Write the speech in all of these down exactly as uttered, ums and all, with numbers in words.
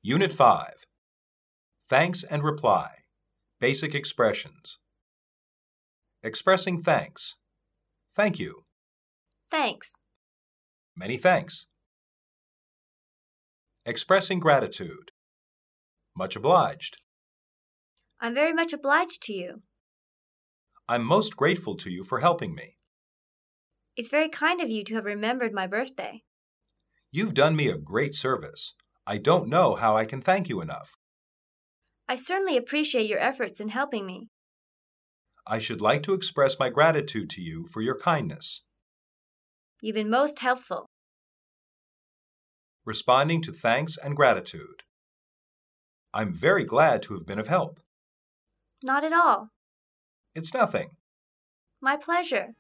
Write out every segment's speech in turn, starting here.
Unit five. Thanks and reply. Basic expressions. Expressing thanks. Thank you. Thanks. Many thanks. Expressing gratitude. Much obliged. I'm very much obliged to you. I'm most grateful to you for helping me. It's very kind of you to have remembered my birthday. You've done me a great service. I don't know how I can thank you enough. I certainly appreciate your efforts in helping me. I should like to express my gratitude to you for your kindness. You've been most helpful. Responding to thanks and gratitude. I'm very glad to have been of help. Not at all. It's nothing. My pleasure.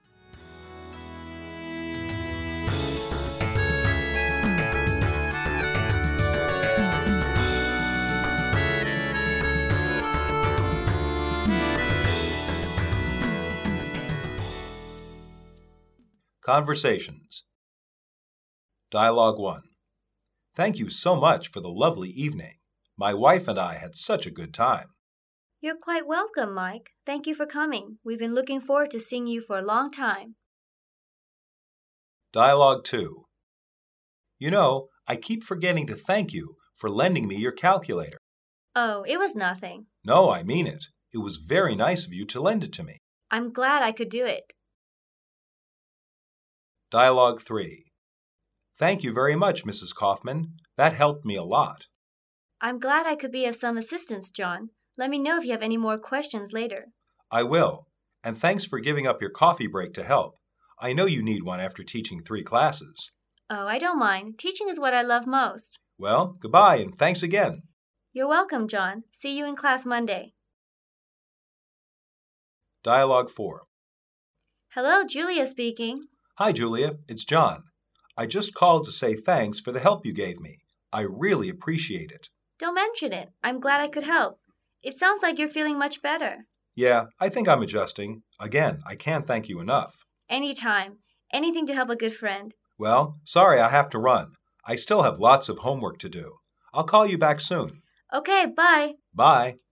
Conversations. Dialogue one. Thank you so much for the lovely evening. My wife and I had such a good time. You're quite welcome, Mike. Thank you for coming. We've been looking forward to seeing you for a long time. Dialogue two. You know, I keep forgetting to thank you for lending me your calculator. Oh, it was nothing. No, I mean it. It was very nice of you to lend it to me. I'm glad I could do it. Dialogue three. Thank you very much, Missus Kaufman. That helped me a lot. I'm glad I could be of some assistance, John. Let me know if you have any more questions later. I will. And thanks for giving up your coffee break to help. I know you need one after teaching three classes. Oh, I don't mind. Teaching is what I love most. Well, goodbye and thanks again. You're welcome, John. See you in class Monday. Dialogue four. Hello, Julia speaking. Hi, Julia. It's John. I just called to say thanks for the help you gave me. I really appreciate it. Don't mention it. I'm glad I could help. It sounds like you're feeling much better. Yeah, I think I'm adjusting. Again, I can't thank you enough. Anytime. Anything to help a good friend. Well, sorry I have to run. I still have lots of homework to do. I'll call you back soon. Okay, bye. Bye.